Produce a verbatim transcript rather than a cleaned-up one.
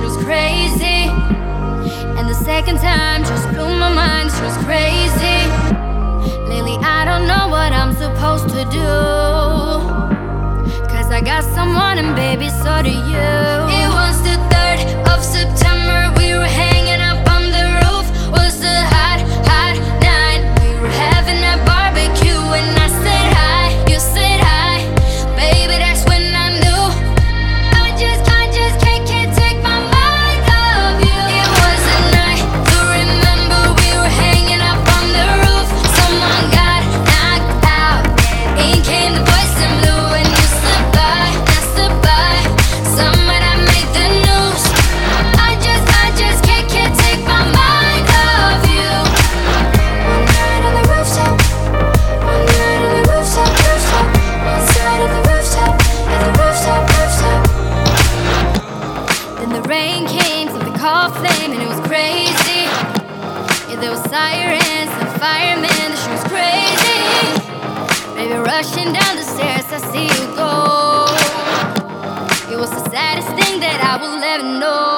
was crazy. And the second time just blew my mind, she was crazy. Lately I don't know what I'm supposed to do, cause I got someone and baby, so do you. It was the third of September, we were hanging up on the roof. Was a hot, hot night. We were having a barbecue and I said hi, you said hi. Baby, that's when I knew I just, I just can't, can't take my mind off you. It was a night to remember, we were hanging up on the roof. Someone got knocked out, in came the boys in blue, and you slipped by, I slipped by. Someone that made the news. I just, I just can't, can't take my mind off you. One night on the rooftop, one night on the rooftop, rooftop. One side of the rooftop, at the rooftop, rooftop. Then the rain came, so we called flame, and it was crazy. Yeah, there was sirens and firemen, the shit was crazy. Baby, rushing down the stairs, I see you go. It was the saddest thing that I will ever know.